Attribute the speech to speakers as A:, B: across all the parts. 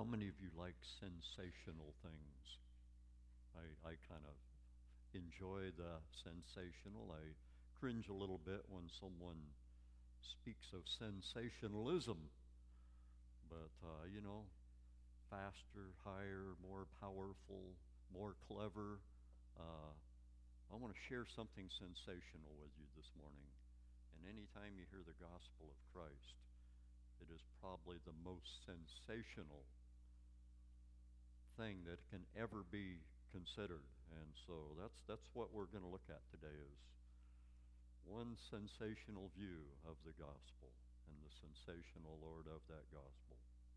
A: How many of you like sensational things? I kind of enjoy the sensational. I cringe a little bit when someone speaks of sensationalism, but faster, higher, more powerful, more clever. Uh, I want to share something sensational with you this morning. And anytime you hear the gospel of Christ, it is probably the most sensational thing that can ever be considered. And so that's what we're going to look at today is one sensational view of the gospel and the sensational Lord of that gospel.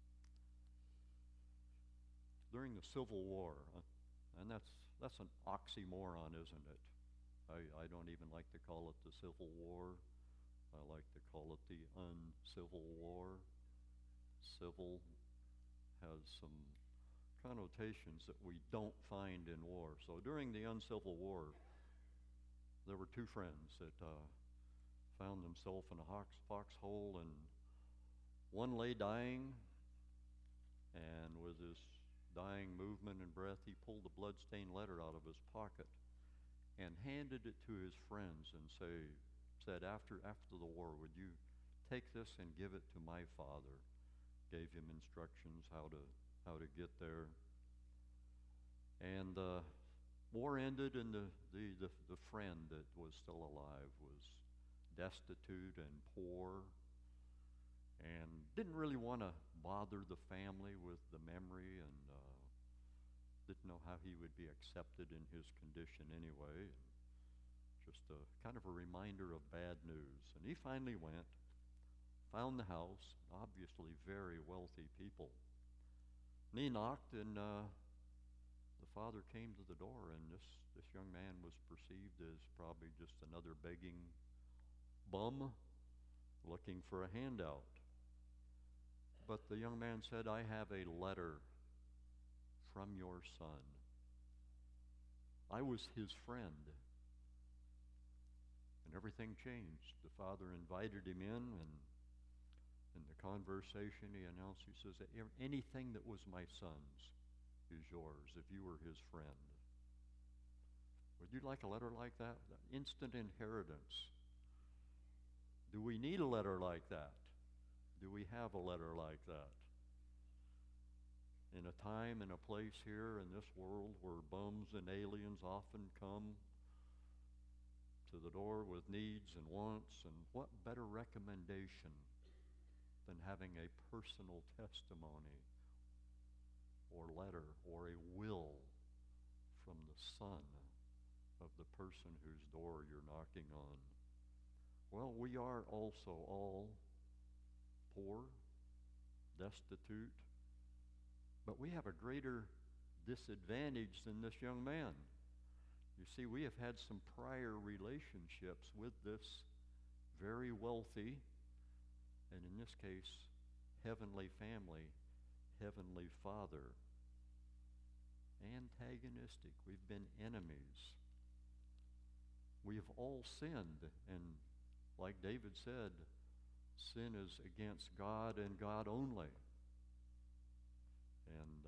A: During the Civil War, and that's an oxymoron, isn't it? I don't even like to call it the Civil War. I like to call it the uncivil war. Civil has some connotations that we don't find in war. So during the uncivil war, there were two friends that found themselves in a foxhole, and one lay dying, and with his dying movement and breath, he pulled a blood-stained letter out of his pocket and handed it to his friends and said, after the war, would you take this and give it to my father? Gave him instructions how to get there. And the war ended, and the friend that was still alive was destitute and poor and didn't really want to bother the family with the memory, and didn't know how he would be accepted in his condition anyway. And just a kind of a reminder of bad news. And he finally went, found the house, obviously very wealthy people. And he knocked, and the father came to the door, and this young man was perceived as probably just another begging bum looking for a handout. But the young man said, I have a letter from your son. I was his friend. And everything changed. The father invited him in, and in the conversation he announced, he says, anything that was my son's is yours if you were his friend. Would you like a letter like that? Instant inheritance. Do we need a letter like that? Do we have a letter like that? In a time and a place here in this world where bums and aliens often come to the door with needs and wants, and what better recommendation than having a personal testimony or letter or a will from the son of the person whose door you're knocking on. Well, we are also all poor, destitute, but we have a greater disadvantage than this young man. You see, we have had some prior relationships with this very wealthy, and in this case, heavenly family, heavenly father. Antagonistic. We've been enemies. We have all sinned, and like David said, sin is against God and God only. And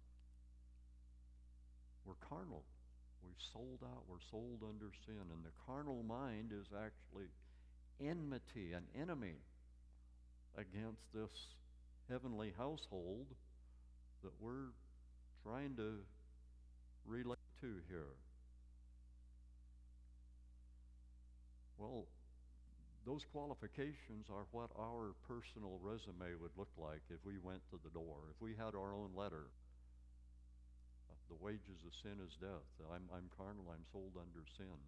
A: we're carnal. We've sold out. We're sold under sin. And the carnal mind is actually enmity, an enemy against this heavenly household that we're trying to relate to here. Well, those qualifications are what our personal resume would look like if we went to the door, if we had our own letter. The wages of sin is death. I'm carnal. I'm sold under sin.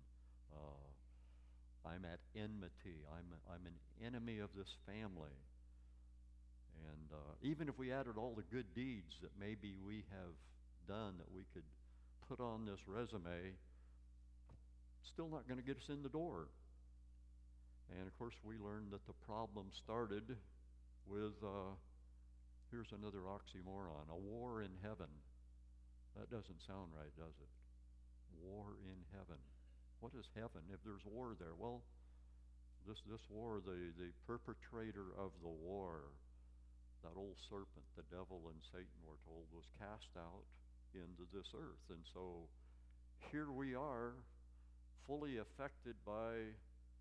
A: I'm at enmity. I'm an enemy of this family. And even if we added all the good deeds that maybe we have done that we could put on this resume, still not going to get us in the door. And of course, we learned that the problem started with, here's another oxymoron, a war in heaven. That doesn't sound right, does it? War in heaven. What is heaven if there's war there? Well, this war, the perpetrator of the war, the that old serpent, the devil and Satan, we're told, was cast out into this earth. And so here we are, fully affected by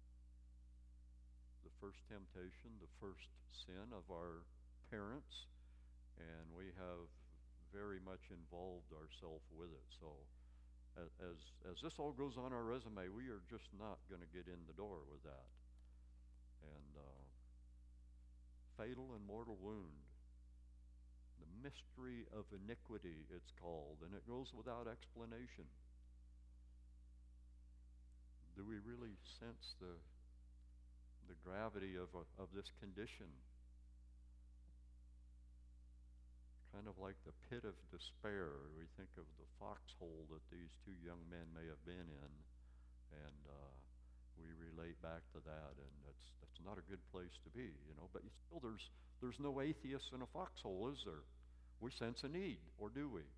A: the first temptation, the first sin of our parents, and we have very much involved ourselves with it. So as this all goes on our resume, we are just not going to get in the door with that. And fatal and mortal wound, the mystery of iniquity, it's called, and it goes without explanation. Do we really sense the gravity of this condition? Kind of like the pit of despair. We think of the foxhole that these two young men may have been in, and we relate back to that, and that's not a good place to be, you know. But still, there's no atheist in a foxhole, is there? We sense a need, or do we?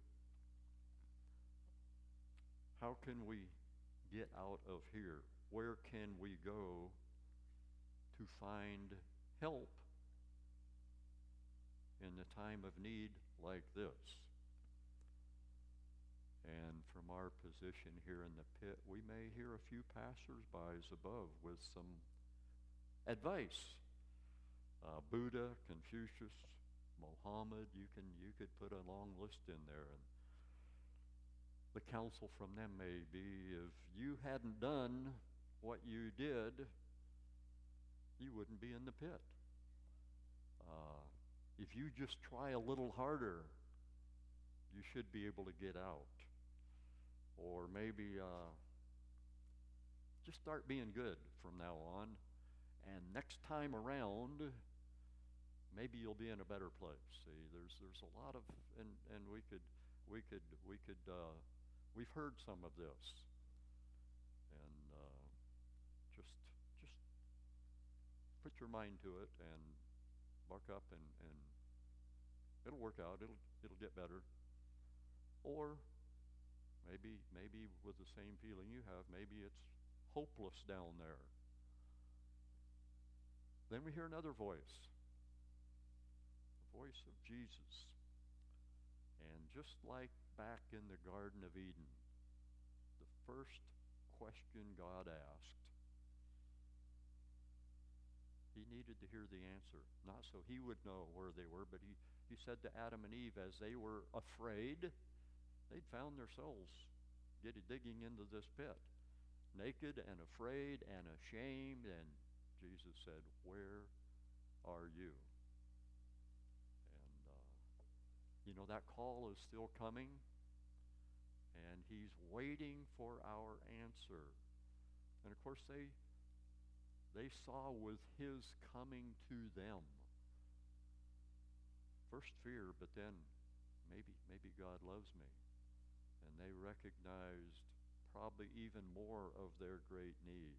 A: How can we get out of here? Where can we go to find help in the time of need like this? And from our position here in the pit, we may hear a few passers-by above with some advice. Buddha, Confucius, Mohammed, you could put a long list in there, and the counsel from them may be, if you hadn't done what you did, you wouldn't be in the pit. If you just try a little harder, you should be able to get out. Or maybe just start being good from now on, and next time around, maybe you'll be in a better place. See, there's a lot of, and we've heard some of this, and just put your mind to it and buck up, and it'll work out. It'll get better. Or maybe with the same feeling you have, maybe it's hopeless down there. Then we hear another voice, the voice of Jesus. And just like back in the Garden of Eden, the first question God asked, he needed to hear the answer. Not so he would know where they were, but he said to Adam and Eve, as they were afraid, they'd found themselves digging into this pit, naked and afraid and ashamed, and Jesus said, where are you? And that call is still coming, and he's waiting for our answer. And of course, they saw with his coming to them first fear, but then maybe God loves me. And they recognized probably even more of their great need.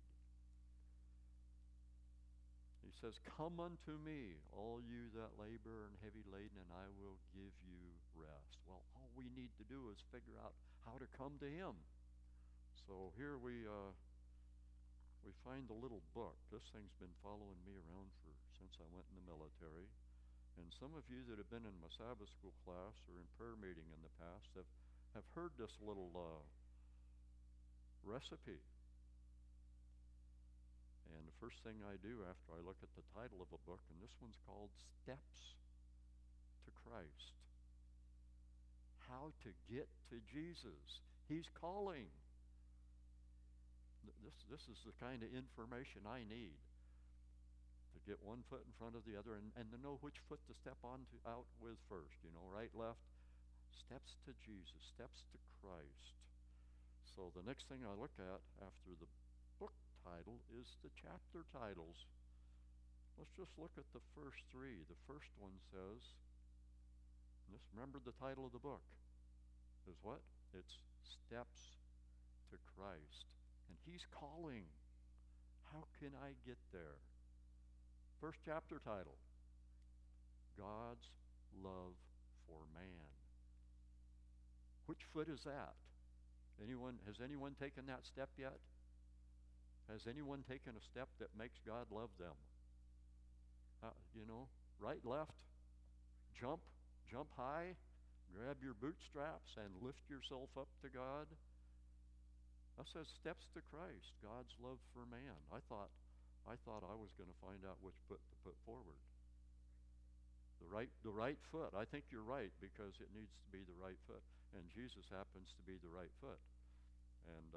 A: He says, come unto me, all you that labor and heavy laden, and I will give you rest. Well, all we need to do is figure out how to come to him. So here we find the little book. This thing's been following me around since I went in the military. And some of you that have been in my Sabbath school class or in prayer meeting in the past have heard this little recipe. And the first thing I do after I look at the title of a book, and this one's called Steps to Christ. How to get to Jesus. He's calling. This is the kind of information I need to get one foot in front of the other, and to know which foot to step out with first. Right, left. Steps to Jesus, steps to Christ. So the next thing I look at after the book title is the chapter titles. Let's just look at the first three. The first one says, just remember the title of the book, is what? It's Steps to Christ. And he's calling. How can I get there? First chapter title, God's Love for Man. Which foot is that? Has anyone taken that step yet? Has anyone taken a step that makes God love them? Right, left? jump high, grab your bootstraps, and lift yourself up to God? That says steps to Christ, God's love for man. I thought I was going to find out which foot to put forward. The right foot. I think you're right, because it needs to be the right foot, and Jesus happens to be the right foot. And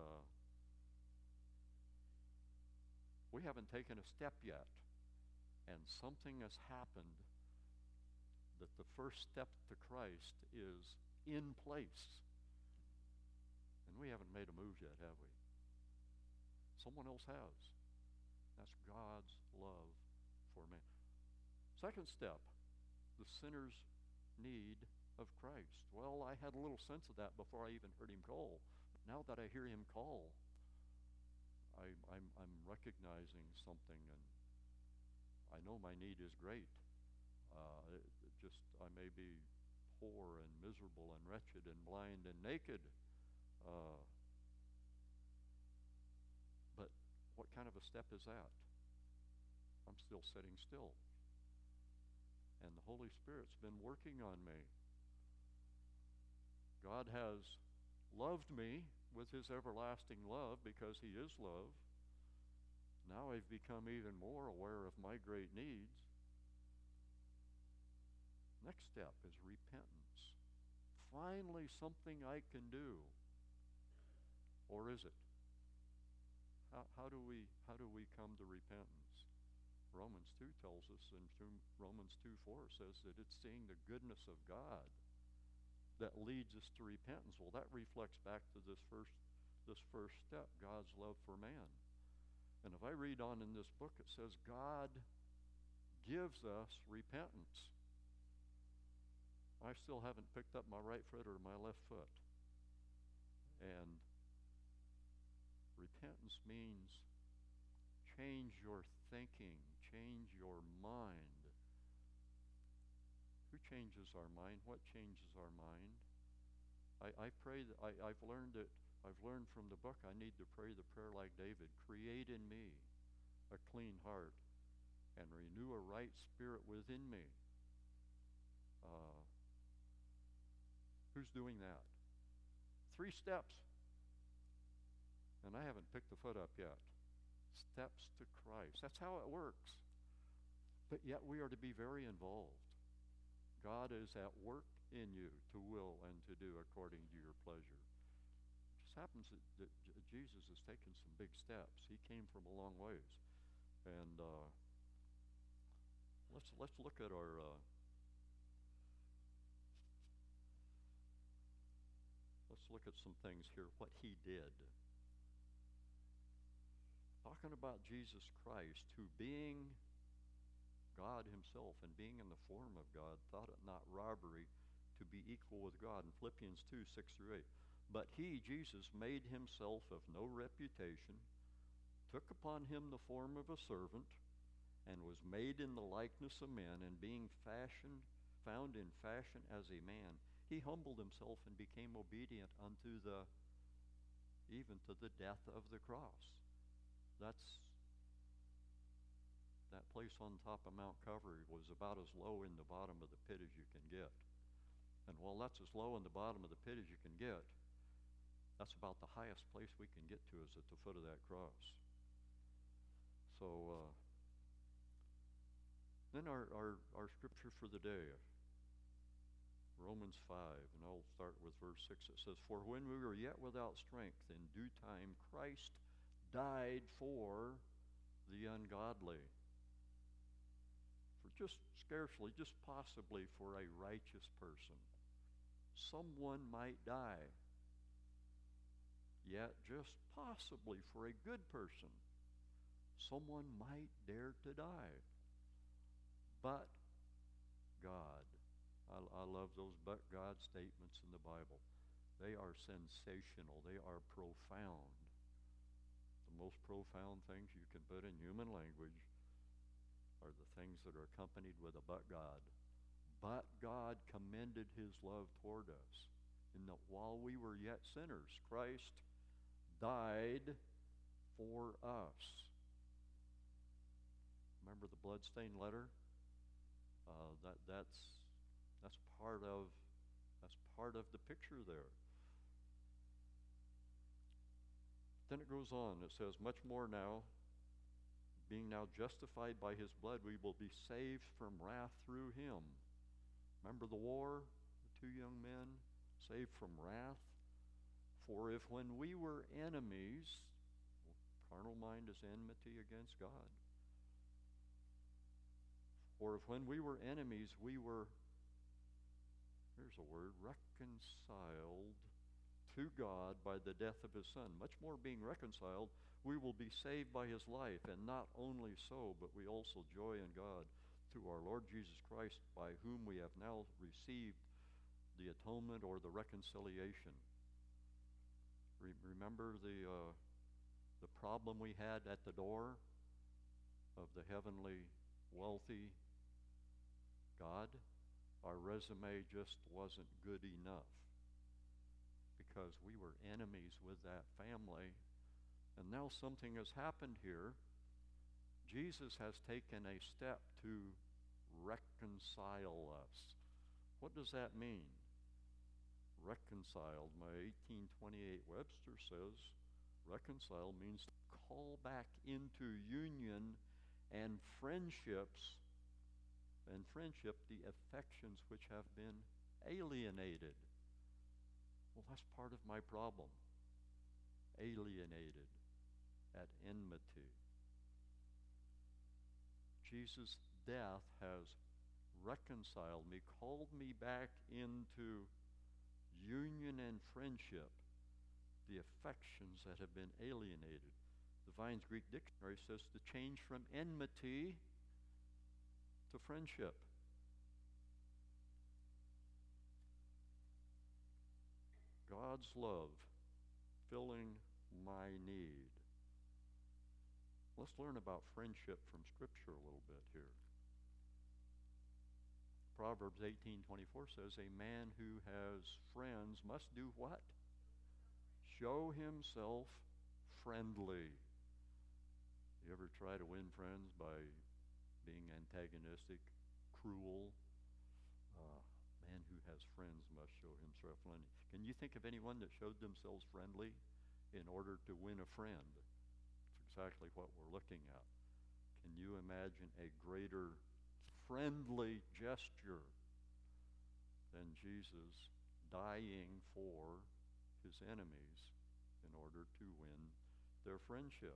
A: we haven't taken a step yet, and something has happened that the first step to Christ is in place. And we haven't made a move yet, have we? Someone else has. That's God's love for man. Second step, the sinner's need of Christ. Well, I had a little sense of that before I even heard him call. Now that I hear him call, I'm recognizing something, and I know my need is great. I may be poor and miserable and wretched and blind and naked. But what kind of a step is that? I'm still sitting still. And the Holy Spirit's been working on me. God has loved me with his everlasting love, because he is love. Now I've become even more aware of my great needs. Next step is repentance. Finally, something I can do. Or is it? How do we come to repentance? Romans 2 tells us, and Romans 2:4 says that it's seeing the goodness of God that leads us to repentance. Well, that reflects back to this first step, God's love for man. And if I read on in this book, it says God gives us repentance. I still haven't picked up my right foot or my left foot. And repentance means change your thinking, change your mind. Who changes our mind? What changes our mind? I pray that I've learned from the book, I need to pray the prayer like David. Create in me a clean heart and renew a right spirit within me. Who's doing that? 3 steps. And I haven't picked the foot up yet. Steps to Christ. That's how it works. But yet we are to be very involved. God is at work in you to will and to do according to your pleasure. It just happens that Jesus has taken some big steps. He came from a long ways. And let's look at our let's look at some things here, what he did. Talking about Jesus Christ, who being God himself and being in the form of God, thought it not robbery to be equal with God. In Philippians 2:6-8. But he, Jesus, made himself of no reputation, took upon him the form of a servant, and was made in the likeness of men, and being found in fashion as a man, he humbled himself and became obedient unto even to the death of the cross. That place on top of Mount Calvary was about as low in the bottom of the pit as you can get. And while that's as low in the bottom of the pit as you can get, that's about the highest place we can get to, is at the foot of that cross. So then our scripture for the day, Romans 5, and I'll start with verse 6. It says, For when we were yet without strength, in due time Christ died for the ungodly. For just scarcely, just possibly for a righteous person, someone might die. Yet just possibly for a good person, someone might dare to die. But God. I love those but God statements in the Bible. They are sensational. They are profound. The most profound things you can put in human language are the things that are accompanied with a but God. But God commended his love toward us, in that while we were yet sinners, Christ died for us. Remember the bloodstained letter? That's That's part of the picture there. Then it goes on. It says, much more now, being now justified by his blood, we will be saved from wrath through him. Remember the war? The 2 young men saved from wrath? For if when we were enemies, carnal mind is enmity against God. For if when we were enemies, we were, here's a word, reconciled to God by the death of his Son. Much more being reconciled, we will be saved by his life. And not only so, but we also joy in God through our Lord Jesus Christ, by whom we have now received the atonement or the reconciliation. Remember the problem we had at the door of the heavenly, wealthy God? Our resume just wasn't good enough because we were enemies with that family. And now something has happened here. Jesus has taken a step to reconcile us. What does that mean? Reconciled. My 1828 Webster says reconcile means to call back into union and friendship the affections which have been alienated. Well, that's part of my problem. Alienated, at enmity. Jesus' death has reconciled me, called me back into union and friendship, the affections that have been alienated. The Vine's Greek Dictionary says to change from enmity to friendship. God's love filling my need. Let's learn about friendship from Scripture a little bit here. Proverbs 18:24 says, a man who has friends must do what? Show himself friendly. You ever try to win friends by being antagonistic, cruel? Man who has friends must show himself friendly. Can you think of anyone that showed themselves friendly in order to win a friend? It's exactly what we're looking at. Can you imagine a greater friendly gesture than Jesus dying for his enemies in order to win their friendship?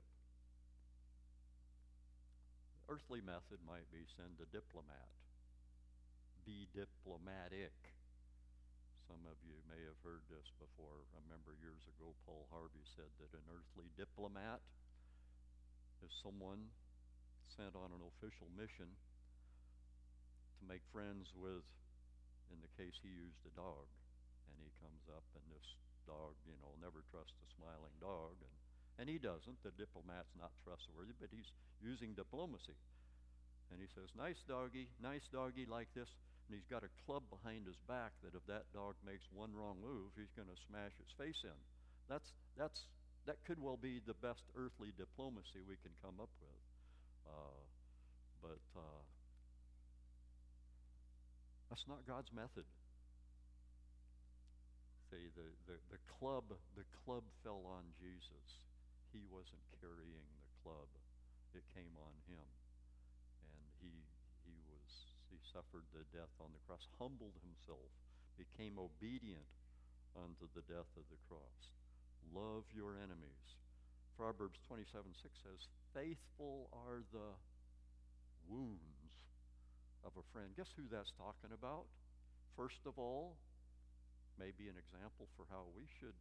A: The earthly method might be send a diplomat. Be diplomatic. Some of you may have heard this before. I remember years ago Paul Harvey said that an earthly diplomat is someone sent on an official mission to make friends with, in the case he used a dog. And he comes up and this dog, never trusts a smiling dog. And he doesn't. The diplomat's not trustworthy, but he's using diplomacy. And he says, nice doggy like this. And he's got a club behind his back that if that dog makes one wrong move, he's going to smash its face in. That could well be the best earthly diplomacy we can come up with. But that's not God's method. See, the club fell on Jesus. He wasn't carrying the club. It came on him. And he suffered the death on the cross, humbled himself, became obedient unto the death of the cross. Love your enemies. Proverbs 27:6 says, faithful are the wounds of a friend. Guess who that's talking about? First of all, maybe an example for how we should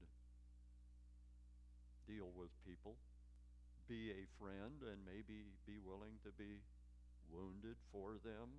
A: deal with people. Be a friend and maybe be willing to be wounded for them.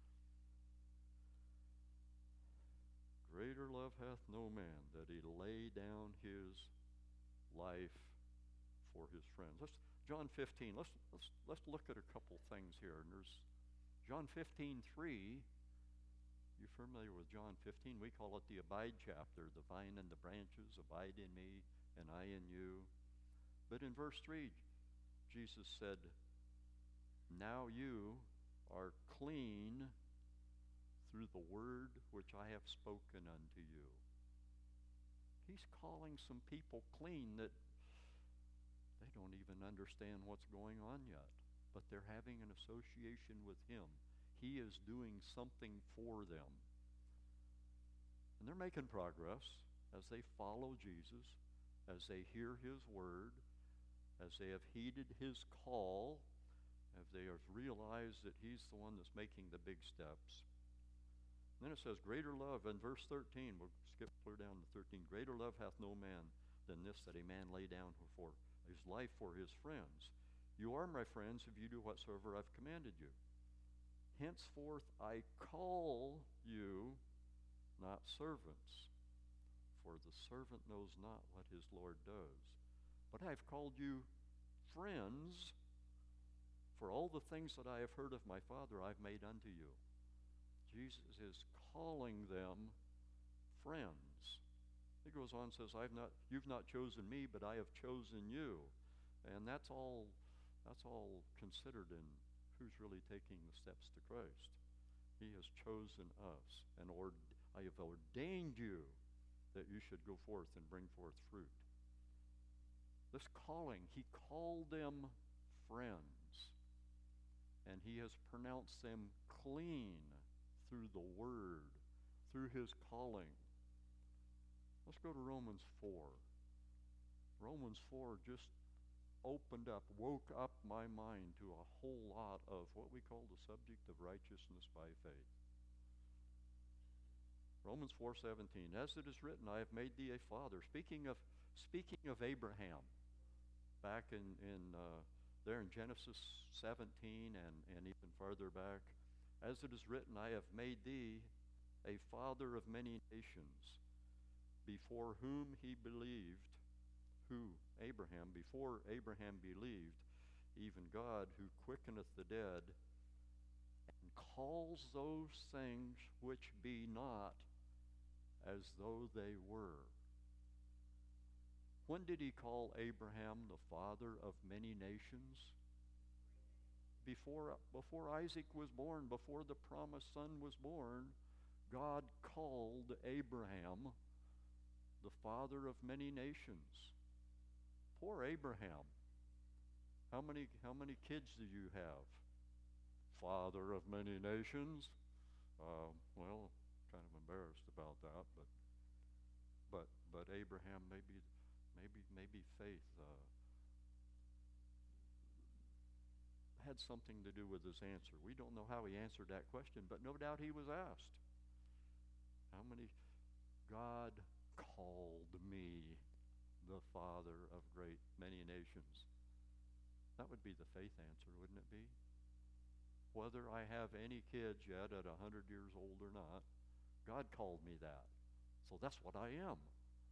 A: Greater love hath no man, that he lay down his life for his friends. John 15. Let's look at a couple things here. And there's John 15:3. You familiar with John 15? We call it the abide chapter. The vine and the branches abide in me, and I in you. But in verse 3, Jesus said, now you are clean through the word which I have spoken unto you. He's calling some people clean that they don't even understand what's going on yet, but they're having an association with him. He is doing something for them. And they're making progress as they follow Jesus, as they hear his word, as they have heeded his call, as they have realized that he's the one that's making the big steps. And then it says, greater love in verse 13. We'll skip clear down to 13. Greater love hath no man than this, that a man lay down for his life for his friends. You are my friends if you do whatsoever I've commanded you. Henceforth I call you not servants, for the servant knows not what his Lord does. But I have called you friends, for all the things that I have heard of my Father I've made unto you. Jesus is calling them friends. He goes on and says, you've not chosen me, but I have chosen you. And that's all considered in who's really taking the steps to Christ. He has chosen us, and I have ordained you that you should go forth and bring forth fruit. This calling, he called them friends, and he has pronounced them clean through the word, through his calling. Let's go to Romans 4. Romans 4 just woke up my mind to a whole lot of what we call the subject of righteousness by faith. Romans 4:17, as it is written, I have made thee a father. Speaking of Abraham, back in there in Genesis 17 and even farther back, as it is written, I have made thee a father of many nations, before whom he believed, before Abraham believed, even God, who quickeneth the dead, and calls those things which be not as though they were. When did he call Abraham the father of many nations? Before Isaac was born, before the promised son was born, God called Abraham the father of many nations. Poor Abraham. How many kids do you have? Father of many nations. Well, kind of embarrassed about that, but Abraham maybe faith had something to do with his answer. We don't know how he answered that question, but no doubt he was asked. How many? God called me the father of many nations. That would be the faith answer, wouldn't it be? Whether I have any kids yet at 100 years old or not, God called me that. So that's what I am.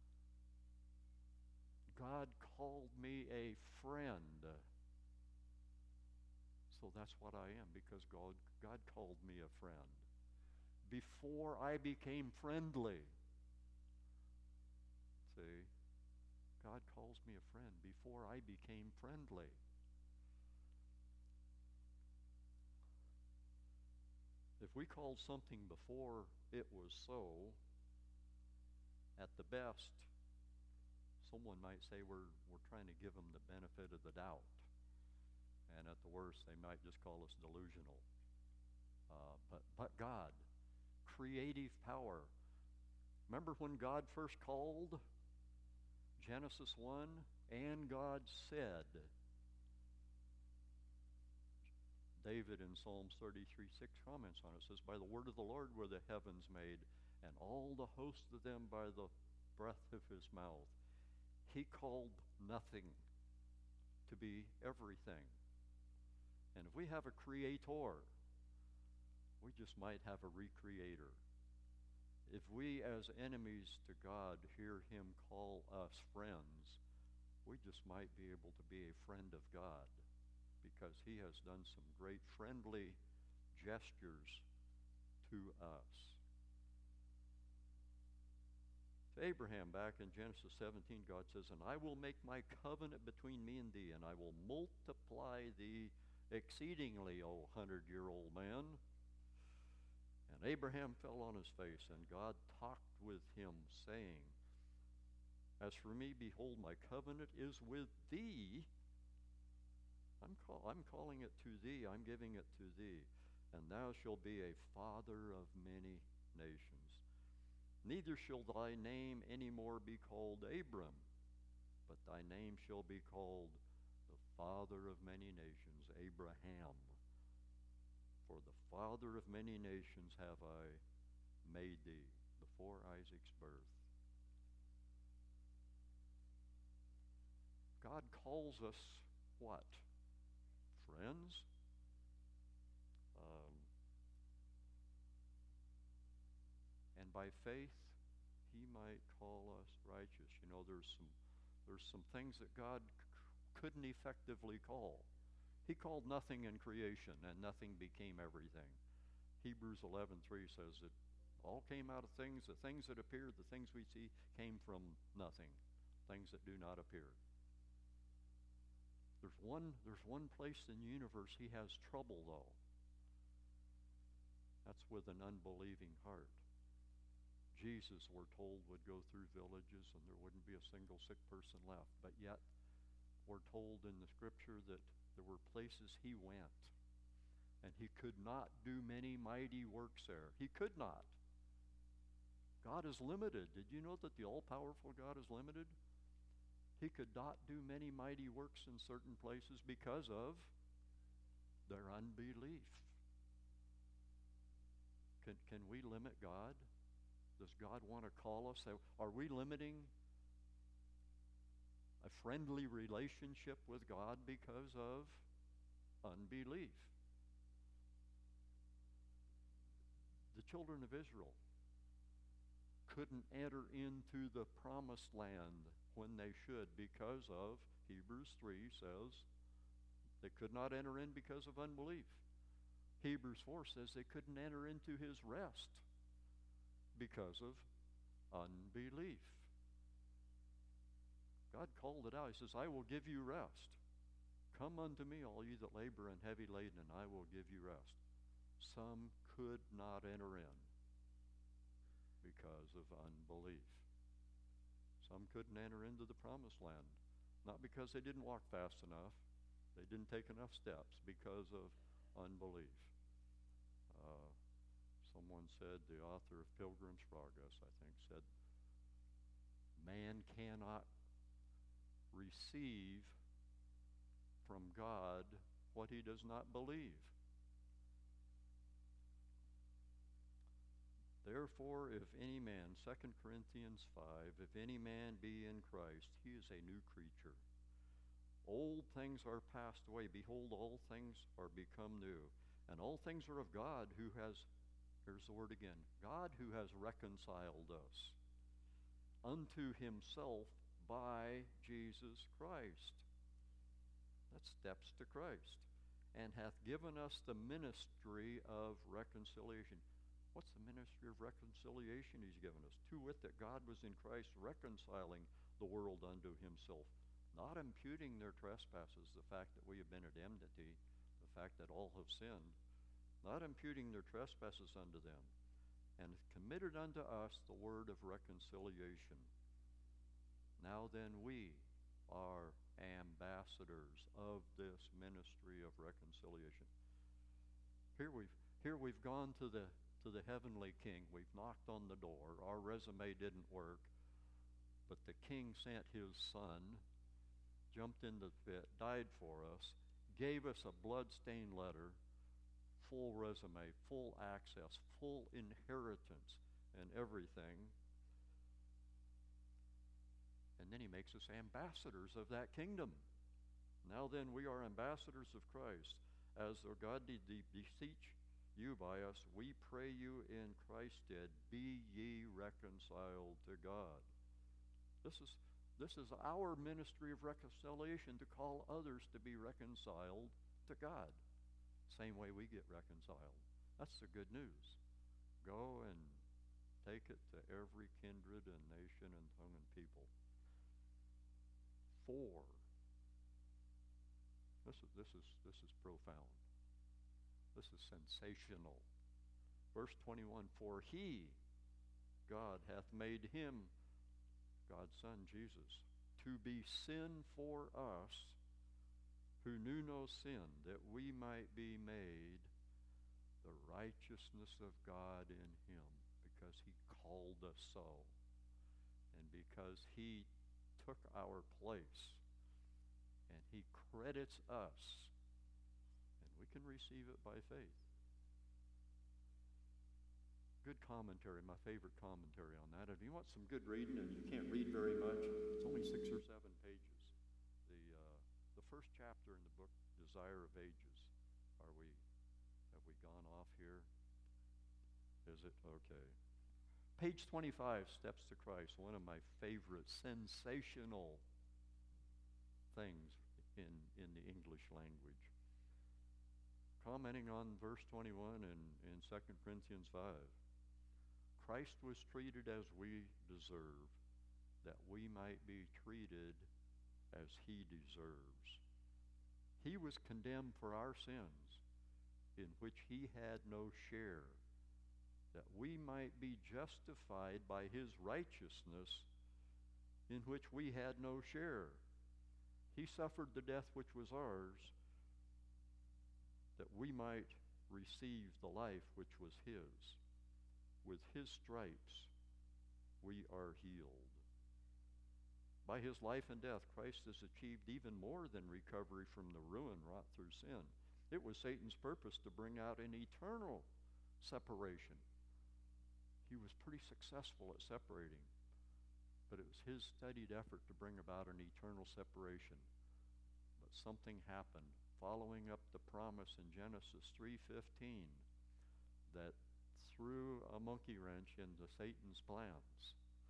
A: God called me a friend. So that's what I am, because God called me a friend. Before I became friendly. See? God calls me a friend before I became friendly. If we called something before it was so, at the best, someone might say we're trying to give them the benefit of the doubt. And at the worst, they might just call us delusional. But God, creative power. Remember when God first called? Genesis 1, and God said. David in Psalms 33:6 comments on it. Says, by the word of the Lord were the heavens made, and all the host of them by the breath of his mouth. He called nothing to be everything. And if we have a creator, we just might have a recreator. If we as enemies to God hear him call us friends, we just might be able to be a friend of God, because he has done some great friendly gestures to us. To Abraham, back in Genesis 17, God says, and I will make my covenant between me and thee, and I will multiply thee exceedingly, O 100-year-old man. And And Abraham fell on his face, and God talked with him, saying, As for me, behold, my covenant is with thee. I'm calling it to thee. I'm giving it to thee. And thou shalt be a father of many nations. Neither shall thy name any more be called Abram, but thy name shall be called the father of many nations, Abraham. For the father of many nations have I made thee, before Isaac's birth. God calls us what? Friends? And by faith, he might call us righteous. You know, there's some things that God couldn't effectively call. He called nothing in creation, and nothing became everything. Hebrews 11:3 says it all came out of things. The things that appeared, the things we see, came from nothing. Things that do not appear. There's one place in the universe he has trouble, though. That's with an unbelieving heart. Jesus, we're told, would go through villages and there wouldn't be a single sick person left. But yet, we're told in the scripture that there were places he went, and he could not do many mighty works there. He could not. God is limited. Did you know that the all-powerful God is limited? He could not do many mighty works in certain places because of their unbelief. Can we limit God? Does God want to call us? Are we limiting a friendly relationship with God because of unbelief? The children of Israel couldn't enter into the promised land when they should because of, Hebrews 3 says, they could not enter in because of unbelief. Hebrews 4 says they couldn't enter into his rest because of unbelief. God called it out. He says, I will give you rest. Come unto me, all you that labor and heavy laden, and I will give you rest. Some could not enter in because of unbelief. Some couldn't enter into the promised land, not because they didn't walk fast enough. They didn't take enough steps because of unbelief. Someone said, the author of Pilgrim's Progress, I think, said, man cannot receive from God what he does not believe. Therefore, if any man, 2 Corinthians 5, if any man be in Christ, he is a new creature. Old things are passed away. Behold, all things are become new. And all things are of God who has, here's the word again, God who has reconciled us unto himself by Jesus Christ. That's steps to Christ. And hath given us the ministry of reconciliation. What's the ministry of reconciliation he's given us? To wit, that God was in Christ reconciling the world unto himself, not imputing their trespasses, the fact that we have been at enmity, the fact that all have sinned, not imputing their trespasses unto them, and committed unto us the word of reconciliation. Now then, we are ambassadors of this ministry of reconciliation. Here we've gone to the heavenly king. We've knocked on the door. Our resume didn't work, but the king sent his son, jumped in the pit, died for us, gave us a blood-stained letter, full resume, full access, full inheritance and everything. And then he makes us ambassadors of that kingdom. Now then, we are ambassadors of Christ. As our God did beseech you by us, we pray you in Christ's stead, be ye reconciled to God. This is our ministry of reconciliation, to call others to be reconciled to God. Same way we get reconciled. That's the good news. Go and take it to every kindred and nation and tongue and people. 4. This is profound. This is sensational. Verse 21, for he, God, hath made him, God's Son, Jesus, to be sin for us, who knew no sin, that we might be made the righteousness of God in him, because he called us so, and because he took our place, and he credits us, and we can receive it by faith. Good commentary, my favorite commentary on that. If you want some good reading, and you can't read very much, it's only 6 or 7 pages. The first chapter in the book, Desire of Ages. Have we gone off here? Is it? Okay. Page 25, Steps to Christ, one of my favorite sensational things in the English language. Commenting on verse 21 in 2 Corinthians 5. Christ was treated as we deserve, that we might be treated as he deserves. He was condemned for our sins, in which he had no share, that we might be justified by his righteousness, in which we had no share. He suffered the death which was ours, that we might receive the life which was his. With his stripes we are healed. By his life and death, Christ has achieved even more than recovery from the ruin wrought through sin. It was Satan's purpose to bring out an eternal separation. He was pretty successful at separating, but it was his studied effort to bring about an eternal separation. But something happened, following up the promise in Genesis 3:15, that threw a monkey wrench into Satan's plans.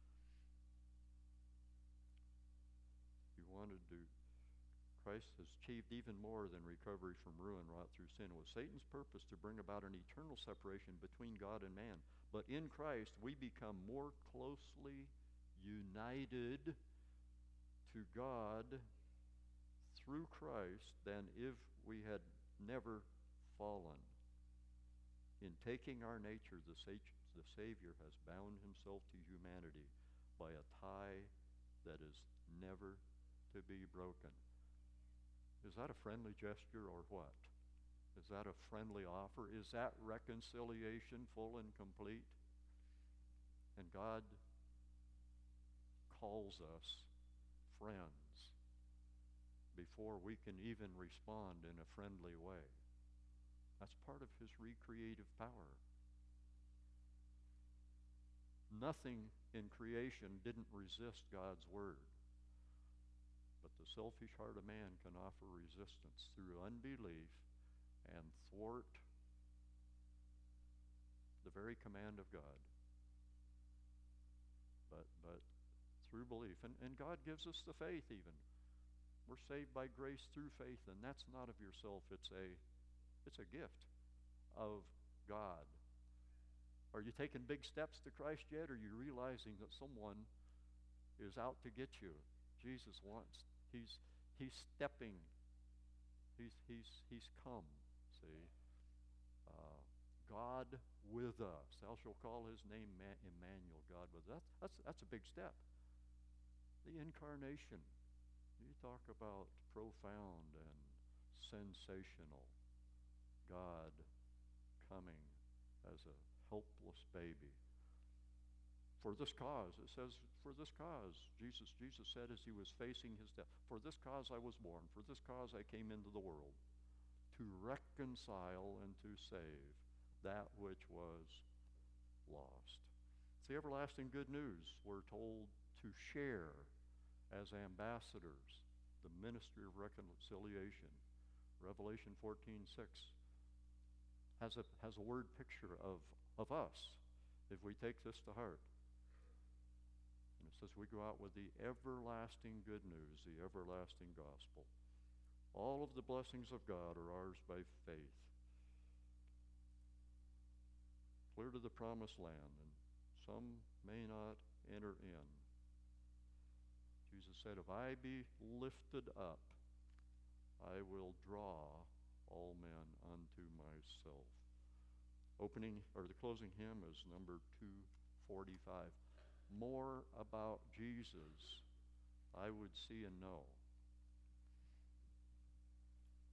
A: Christ has achieved even more than recovery from ruin wrought through sin. It was Satan's purpose to bring about an eternal separation between God and man. But in Christ, we become more closely united to God through Christ than if we had never fallen. In taking our nature, the Savior has bound himself to humanity by a tie that is never to be broken. Is that a friendly gesture or what? Is that a friendly offer? Is that reconciliation full and complete? And God calls us friends before we can even respond in a friendly way. That's part of his recreative power. Nothing in creation didn't resist God's word. But the selfish heart of man can offer resistance through unbelief and thwart the very command of God. But through belief. And God gives us the faith even. We're saved by grace through faith, and that's not of yourself. It's a gift of God. Are you taking big steps to Christ yet? Or are you realizing that someone is out to get you? Jesus wants. He's stepping. He's come. See, God with us. Thou shalt call his name Emmanuel, God with us. That's a big step. The incarnation. You talk about profound and sensational. God coming as a helpless baby. For this cause, it says, for this cause, Jesus said as he was facing his death, for this cause I was born, for this cause I came into the world, to reconcile and to save that which was lost. It's the everlasting good news. We're told to share as ambassadors the ministry of reconciliation. Revelation 14:6 has a word picture of us if we take this to heart. And it says we go out with the everlasting good news, the everlasting gospel. All of the blessings of God are ours by faith. Clear to the promised land, and some may not enter in. Jesus said, if I be lifted up, I will draw all men unto myself. Opening or the closing hymn is number 245. More about Jesus I would see and know.